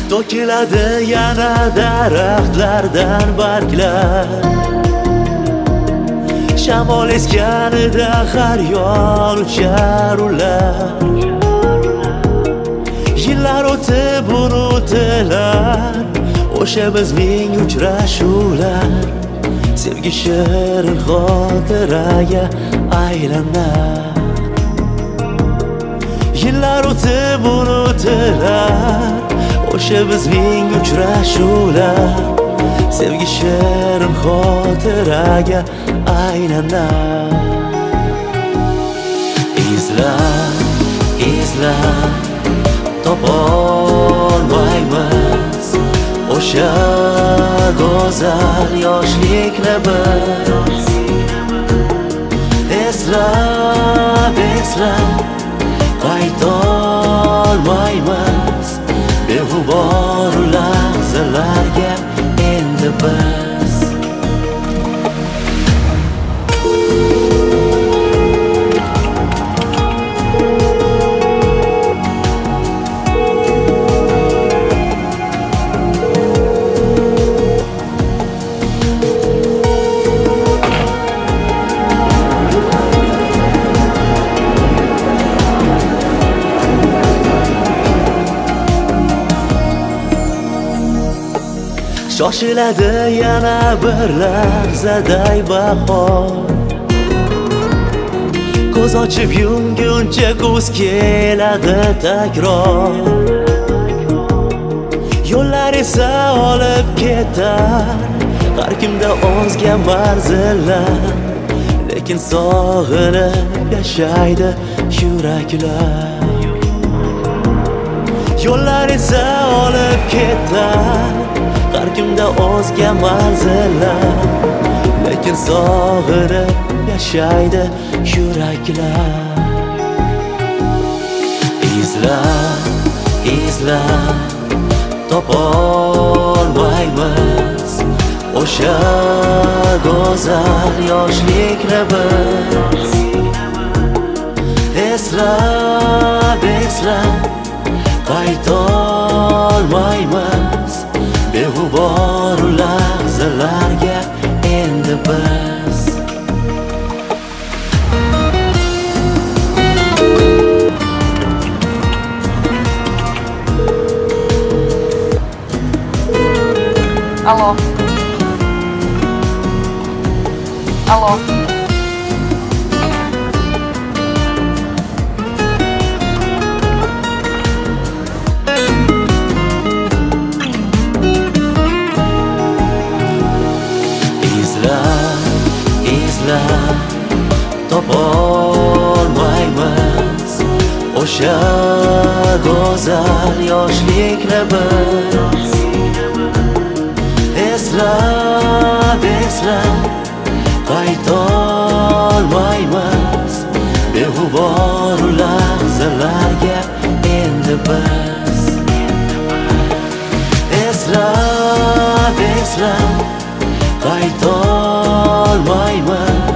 To'kiladi yana daraxtlardan barglar, shamol esganida har yon uchar ular. Yillar o'tib unutilar o'sha bizning uchrashuvlar, sevgi shirin xotiraga aylanar. Yillar o'tib unutilar o'sha bizning uchrashuvlar, sevgi shirin xotiraga aylanar. Izlab topolmaymiz o'sha go'zal yoshlikni biz. Eslab qaytolmaymiz beg'ubor lahzalarga endi biz. Shoshiladi yana bir lahzaday bahor, ko'z ochib yumguncha kuz keladi takror. Yo'llar esa olib ketar har kimda o'zga manzillar, lekin sog'inib yashaydi yuraklar. Yo'llar esa olib ketar har kimda o'zga manzillar, lekin sog'inib yashaydi yuraklar. Izlab topolmaymiz o'sha go'zal yoshlikni biz. Eslab qaytolmaymiz beg'ubor lahzalarga endi biz. Алло. Izlab topolmaymiz o'sha go'zal yoshlikni biz. Eslab qaytolmaymiz beg'ubor lahzalarga endi biz. Eslab qaytolmaymiz